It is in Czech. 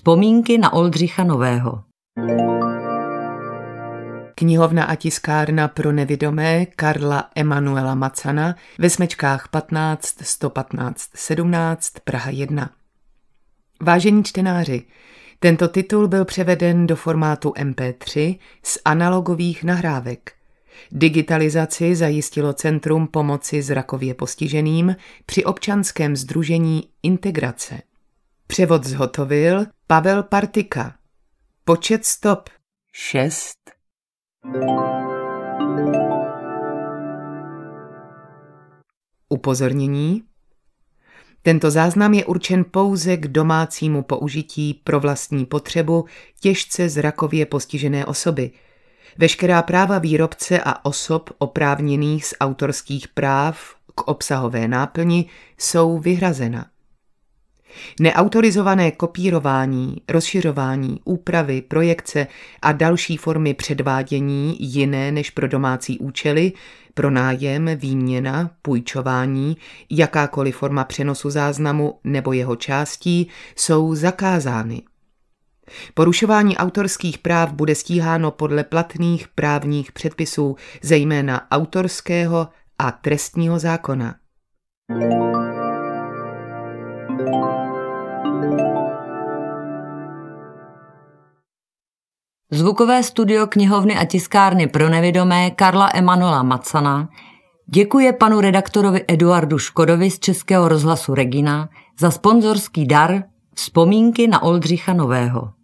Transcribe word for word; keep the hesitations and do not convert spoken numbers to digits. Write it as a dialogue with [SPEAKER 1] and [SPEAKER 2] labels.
[SPEAKER 1] Vzpomínky na Oldřicha Nového.
[SPEAKER 2] Knihovna a tiskárna pro nevidomé Karla Emanuela Macana ve Smečkách patnáct sto patnáct sedmnáct Praha jedna. Vážení čtenáři, tento titul byl převeden do formátu em pé tři z analogových nahrávek. Digitalizaci zajistilo Centrum pomoci zrakově postiženým při občanském sdružení Integrace. Převod zhotovil Pavel Partika. Počet stop šest. Upozornění. Tento záznam je určen pouze k domácímu použití pro vlastní potřebu těžce zrakově postižené osoby. Veškerá práva výrobce a osob oprávněných z autorských práv k obsahové náplni jsou vyhrazena. Neautorizované kopírování, rozšiřování, úpravy, projekce a další formy předvádění jiné než pro domácí účely, pronájem, výměna, půjčování, jakákoliv forma přenosu záznamu nebo jeho částí jsou zakázány. Porušování autorských práv bude stíháno podle platných právních předpisů, zejména autorského a trestního zákona.
[SPEAKER 1] Zvukové studio Knihovny a tiskárny pro nevidomé Karla Emanuela Macana děkuje panu redaktorovi Eduardu Škodovi z Českého rozhlasu Regina za sponzorský dar Vzpomínky na Oldřicha Nového.